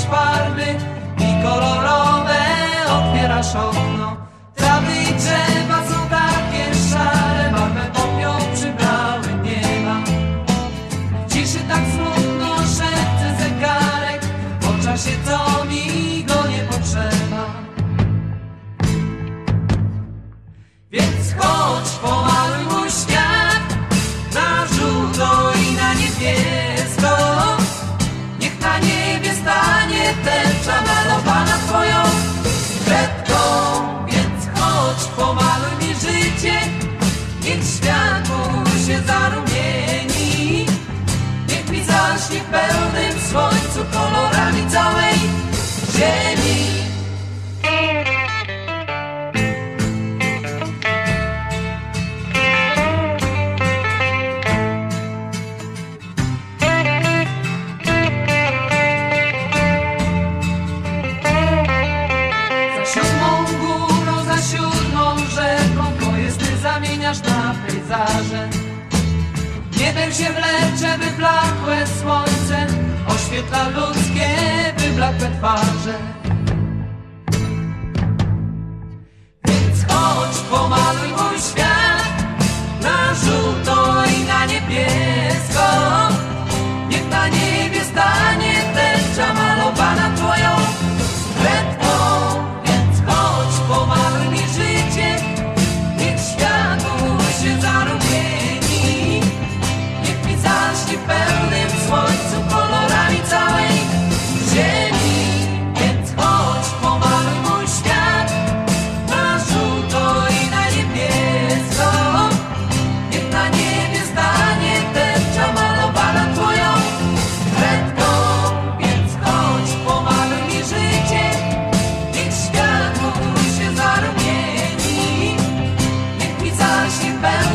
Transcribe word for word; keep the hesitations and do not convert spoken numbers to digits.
farby i kolorowe otwierasz okno. Trawy i drzewa są takie szare, barwę popiół przybrały nieba. W ciszy tak smutno szepce zegarek, po czasie to mi go nie potrzeba. Więc chodź, pomaluj mój świat na żółto i na niebiesko. Niech na niebie stanie tęcza malowana twoją kredką. Więc chodź, pomaluj mi życie, niech światło się zarumieni. Niech mi zaśnie w pełnym słońcu kolorami całej ziemi. Zamieniasz na pejzaże. Niebem się wlecze wyblakłe słońce, oświetla ludzkie wyblakłe twarze. Więc chodź, pomaluj mój świat na żółto i na niebiesko. Niech na niebie stanie tęcza malowana twoją kredką. Więc chodź, pomaluj mi życie, niech światło się zarumieni. Niech mi zaśnie w pełnym słońcu kolorami całej ziemi. Więc chodź, pomaluj mój świat na żółto i na niebiesko. Niech na niebie stanie tęcza malowana twoją kredką. Więc chodź, pomaluj mi życie, niech światło się zarumieni. Zaśnie w pełnym